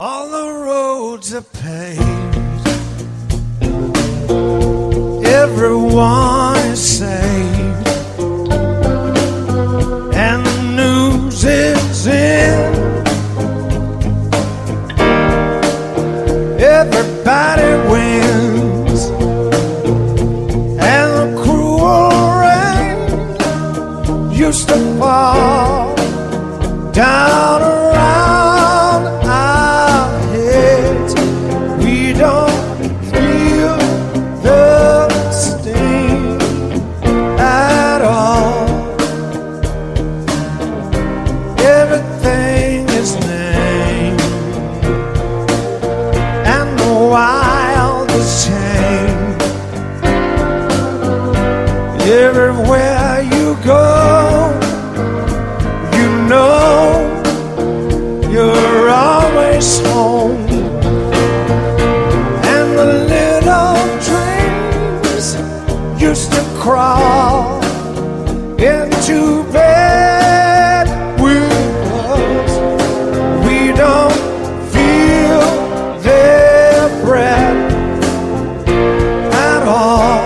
All the roads are paved, everyone is saved, and the news is in. Everybody wins, and the cruel rain used to fall down around our heads. We don't feel the sting at all. Everything is named, and the wildest change. Everywhere you go, you know you're always home, and the little dreams used to crawl into bed with us. We don't feel their breath at all,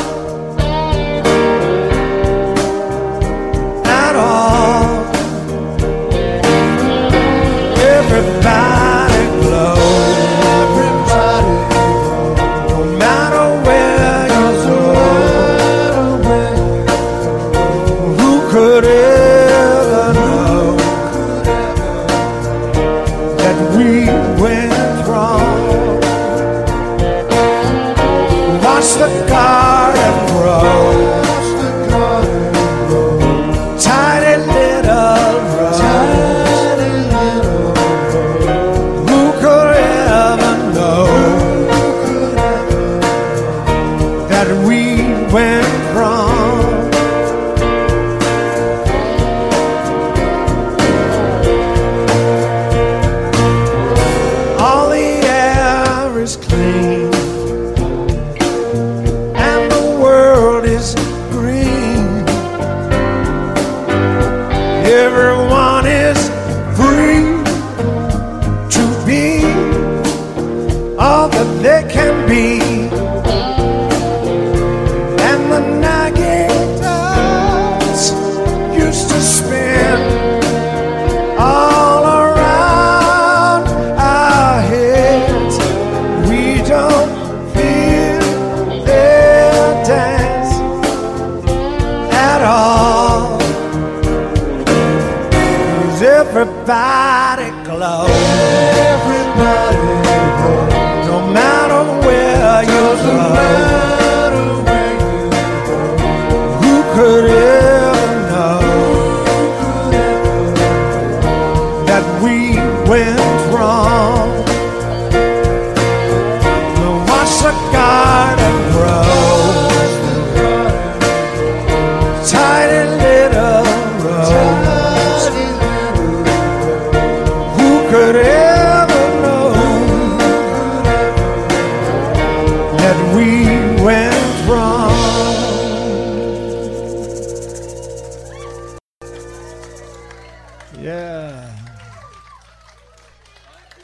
at all. Everybody glows, everybody glows, no matter where you go. Who could ever know that we went wrong? Watch the garden grow, tiny little rose. Who could ever know that we went wrong? All the air is clean, and the world is green. Everyone is free to be all that they can be, and the nagging dogs used to spin all around our heads. We don't feel their dance at all. 'Cause everybody glows, everybody glows, no matter where you go. Who could ever know that we went wrong? To watch the garden grow, tiny little rose. Who could ever know that we